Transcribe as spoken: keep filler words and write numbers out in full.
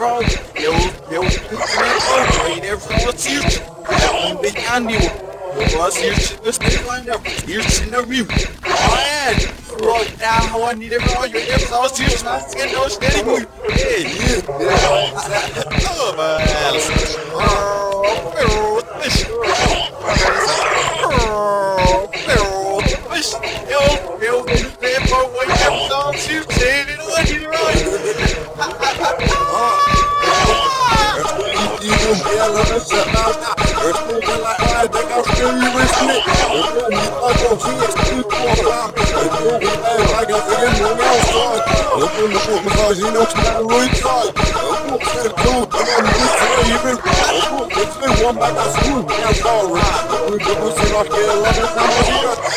bro. Eu, eu simplesmente eu fui assistir. Um bem eu assisti this thing line up. Assistir no review. Olha, bro, now I need it, bro. Eu eu só assisto na cena, eu estarei muito. Ei, oh, man. Oh, deixa. Eu, eu, tempo, eu só assisto ele, não é de Even hell of a shut down. Earth moving like I think I'm still even snake. Earth moving like a fish, two four five. Earth moving like a friend when I'm sorry. Earth moving like because you know it's not a real time. Earth moving like a cool, I'm on this way even. Earth moving, it's been one by the school, I'm sorry. We're going to see like a lot of time.